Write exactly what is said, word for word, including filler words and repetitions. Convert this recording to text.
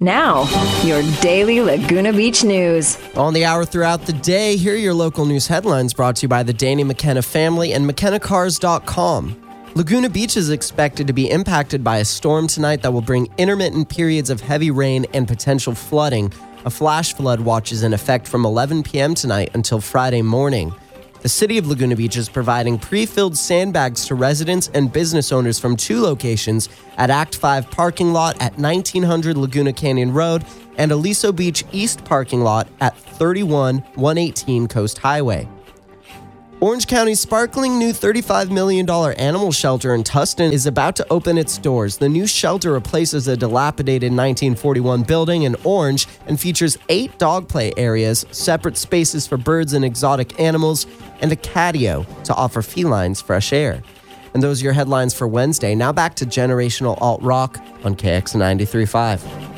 Now, your daily Laguna Beach news. On the hour throughout the day, here are your local news headlines brought to you by the Danny McKenna family and McKenna Cars dot com. Laguna Beach is expected to be impacted by a storm tonight that will bring intermittent periods of heavy rain and potential flooding. A flash flood watch is in effect from eleven p.m. tonight until Friday morning. The city of Laguna Beach is providing pre-filled sandbags to residents and business owners from two locations at Act five parking lot at nineteen hundred Laguna Canyon Road and Aliso Beach East parking lot at thirty-one one eighteen Coast Highway. Orange County's sparkling new thirty-five million dollars animal shelter in Tustin is about to open its doors. The new shelter replaces a dilapidated nineteen forty-one building in Orange and features eight dog play areas, separate spaces for birds and exotic animals, and a catio to offer felines fresh air. And those are your headlines for Wednesday. Now back to Generational Alt Rock on K X ninety-three point five.